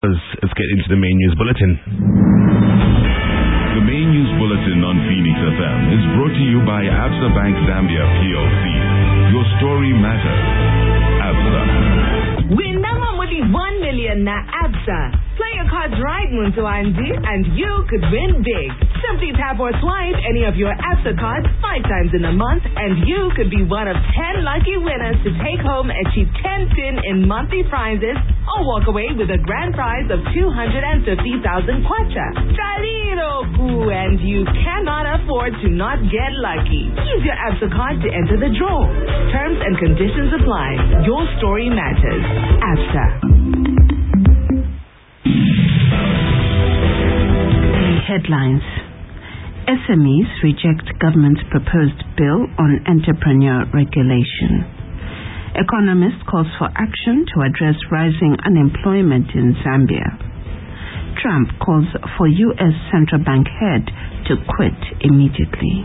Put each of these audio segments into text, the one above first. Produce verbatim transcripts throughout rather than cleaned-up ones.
Let's get into the main news bulletin. The main news bulletin on Phoenix F M is brought to you by Absa Bank Zambia P L C. Your story matters. Absa. Win number one million na Absa. Play your cards right, Muntu Andy, and you could win big. Simply tap or swipe any of your Absa cards five times in a month, and you could be one of ten lucky winners to take home a cheap ten pin in monthly prizes or walk away with a grand prize of two hundred fifty thousand kwacha. Chaliroku, and you cannot afford to not get lucky. Use your Absa card to enter the draw. Terms and conditions apply. Your story matters. Absa. Headlines. S M Es reject government's proposed bill on entrepreneur regulation. Economist calls for action to address rising unemployment in Zambia. Trump calls for U S central bank head to quit immediately.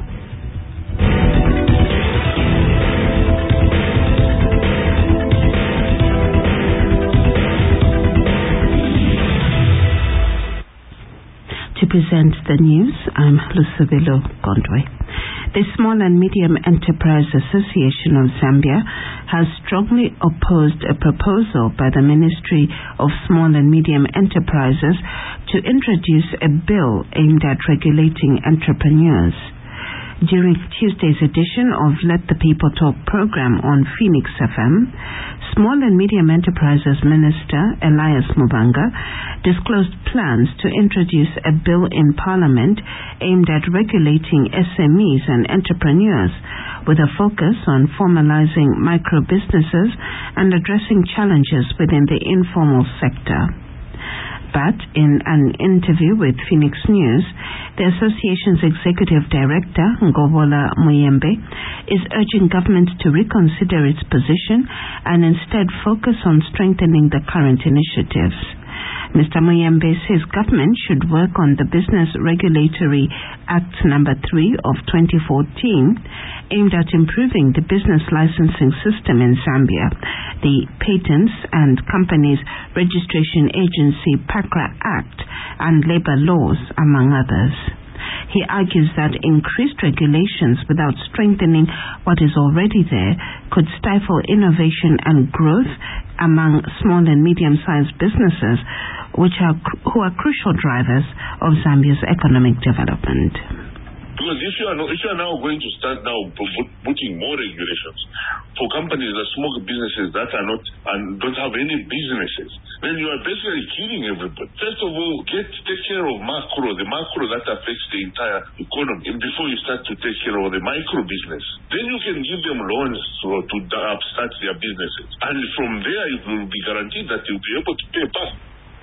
To present the news, I'm Lucivilo Gondwe. The Small and Medium Enterprise Association of Zambia has strongly opposed a proposal by the Ministry of Small and Medium Enterprises to introduce a bill aimed at regulating entrepreneurs. During Tuesday's edition of Let the People Talk program on Phoenix F M, Small and Medium Enterprises Minister Elias Mubanga disclosed plans to introduce a bill in Parliament aimed at regulating S M Es and entrepreneurs with a focus on formalizing micro-businesses and addressing challenges within the informal sector. But in an interview with Phoenix News, the association's executive director, Ngobola Muyembe, is urging government to reconsider its position and instead focus on strengthening the current initiatives. Mister Muyembe says government should work on the Business Regulatory Act number three of twenty fourteen, aimed at improving the business licensing system in Zambia, the Patents and Companies Registration Agency PACRA Act, and labor laws, among others. He argues that increased regulations without strengthening what is already there could stifle innovation and growth among small and medium-sized businesses, which are who are crucial drivers of Zambia's economic development. Because if you are, not, if you are now going to start now putting more regulations for companies that small businesses that are not and don't have any businesses, then you are basically killing everybody. First of all, get take care of macro, the macro that affects the entire economy, before you start to take care of the micro business. Then you can give them loans to, to start their businesses, and from there you will be guaranteed that you'll be able to pay back.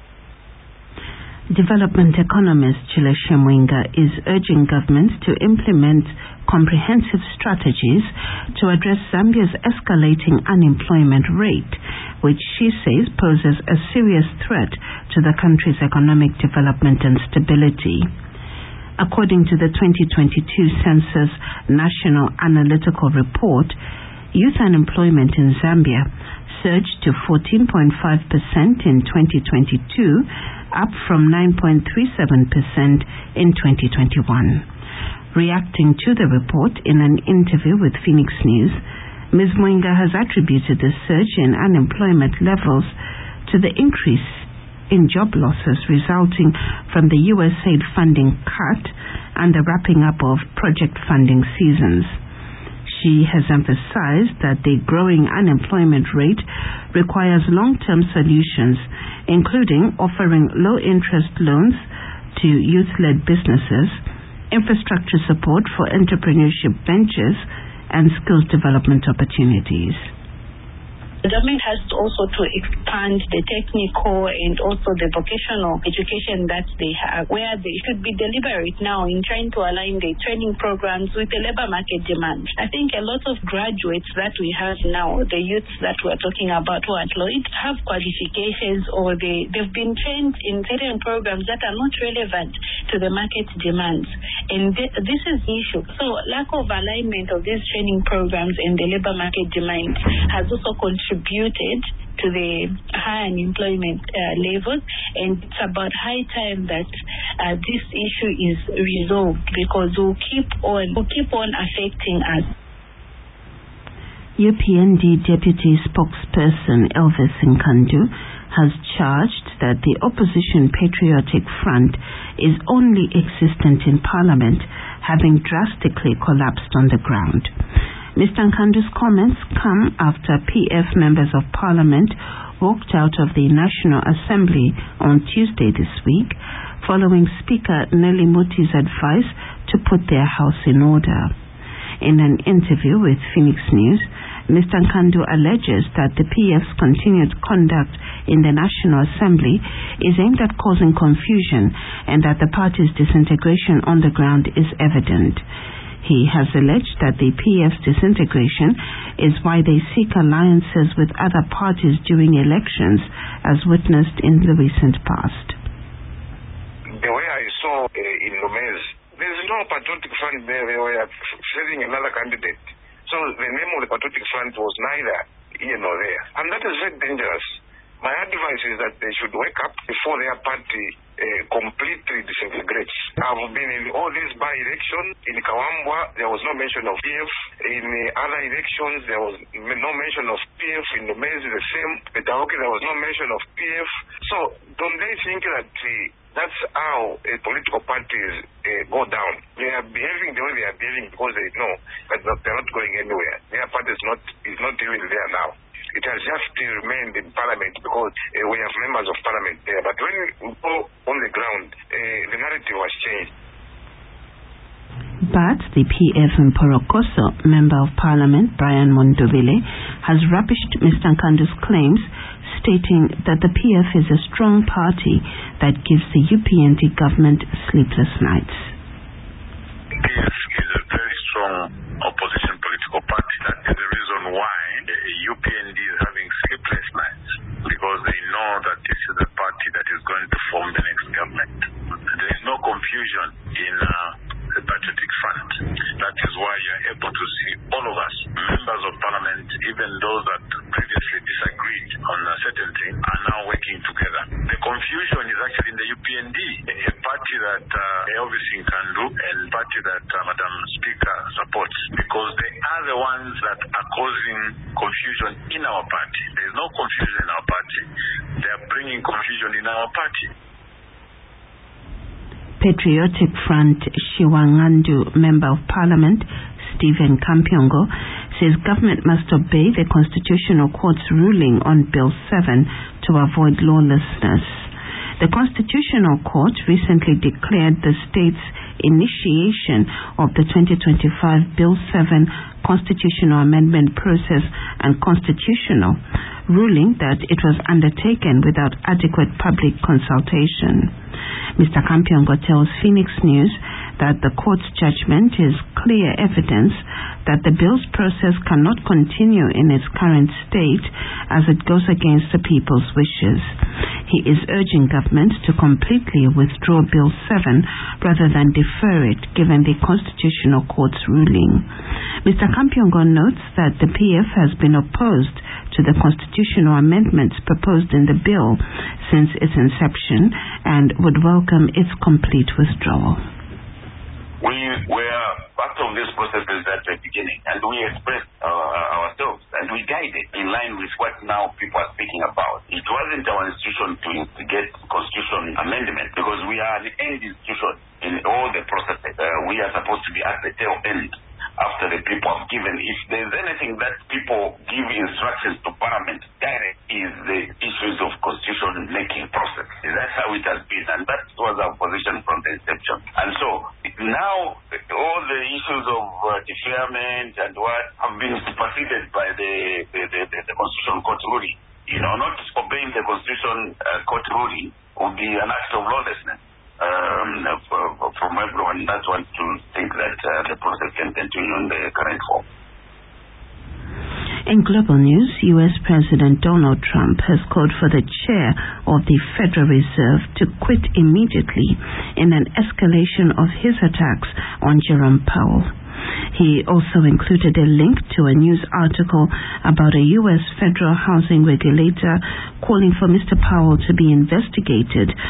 Development economist Chileshe Mwinga is urging government to implement comprehensive strategies to address Zambia's escalating unemployment rate, which she says poses a serious threat to the country's economic development and stability. According to the twenty twenty-two Census National Analytical Report, youth unemployment in Zambia surged to fourteen point five percent in twenty twenty-two, up from nine point three seven percent in twenty twenty-one. Reacting to the report in an interview with Phoenix News, Miz Mwinga has attributed the surge in unemployment levels to the increase in job losses resulting from the U S A I D funding cut and the wrapping up of project funding seasons. She has emphasized that the growing unemployment rate requires long-term solutions, including offering low-interest loans to youth-led businesses, infrastructure support for entrepreneurship ventures, and skills development opportunities. The government has also to expand the technical and also the vocational education that they have, where they should be deliberate now in trying to align the training programs with the labor market demand. I think a lot of graduates that we have now, the youths that we're talking about who are employed, have qualifications or they, they've been trained in certain programs that are not relevant to the market demands. And th- this is the issue. So lack of alignment of these training programs and the labor market demand has also contributed to the high unemployment uh, levels, and it's about high time that uh, this issue is resolved, because we'll keep on will keep on affecting us. U P N D Deputy Spokesperson Elvis Nkandu has charged that the Opposition Patriotic Front is only existent in Parliament, having drastically collapsed on the ground. Mister Nkandu's comments come after P F members of Parliament walked out of the National Assembly on Tuesday this week, following Speaker Nelly Muti's advice to put their house in order. In an interview with Phoenix News, Mister Nkandu alleges that the P F's continued conduct in the National Assembly is aimed at causing confusion and that the party's disintegration on the ground is evident. He has alleged that the P F's disintegration is why they seek alliances with other parties during elections, as witnessed in the recent past. The way I saw uh, in Lomez, there's no patriotic front there. They were serving another candidate. So the name of the Patriotic Front was neither here nor there. And that is very dangerous. My advice is that they should wake up before their party uh, completely disintegrates. I've been in all these by-elections. In Kawambwa, there was no mention of P F. In uh, other elections, there was no mention of P F. In the Mezi, the same. In Taoki, there was no mention of P F. So don't they think that uh, that's how uh, political parties uh, go down? They are behaving the way they are behaving because they know that they're not going anywhere. Their party is not, is not even there now. It has just remained in Parliament because uh, we have members of Parliament there. But when we go on the ground, uh, the narrative has changed. But the P F in Porokoso, Member of Parliament Brian Mondovile, has rubbished Mister Nkandu's claims, stating that the P F is a strong party that gives the U P N D government sleepless nights. P F is a very strong opposition political party. That is the reason why the U P N D is having sleepless nights, because they know that this is the party that is going to form the next government. There is no confusion in uh, the Patriotic Front. That is why you are able to see all of us, members of Parliament, even those that previously disagreed on a certain thing, are now working together. The confusion is actually in the U P N D, a party that uh, Elvis Nkandu and party that uh, Madam Speaker supports, because they are the ones that are causing confusion in our party. There is no confusion in our party. They are bringing confusion in our party. Patriotic Front Shiwangandu Member of Parliament Stephen Kampiongo says government must obey the Constitutional Court's ruling on Bill seven to avoid lawlessness. The Constitutional Court recently declared the state's initiation of the twenty twenty-five Bill seven constitutional amendment process unconstitutional, ruling that it was undertaken without adequate public consultation. Mister Kampiongo tells Phoenix News that the court's judgment is clear evidence that the bill's process cannot continue in its current state as it goes against the people's wishes. He is urging government to completely withdraw Bill seven rather than defer it, given the Constitutional Court's ruling. Mister Kampiongo notes that the P F has been opposed to the constitutional amendments proposed in the bill since its inception and would welcome its complete withdrawal. We were part of this process at the beginning, and we expressed uh, ourselves, and we guided in line with what now people are speaking about. It wasn't our institution to instigate constitutional amendment, because we are the end institution in all the processes. Uh, we are supposed to be at the tail end after the people have given. If there's anything that people give instructions to Parliament direct, is the issues of constitution making process. That's how it has been, and that was our position from the inception. And so now all the issues of uh, deferment and what have been superseded by the the, the, the, the Constitutional Court ruling. You know, not obeying the Constitutional uh, Court ruling would be an act of lawlessness. Um, from everyone that wants to think that uh, the process can continue in the current form. In global news, U S President Donald Trump has called for the chair of the Federal Reserve to quit immediately in an escalation of his attacks on Jerome Powell. He also included a link to a news article about a U S federal housing regulator calling for Mister Powell to be investigated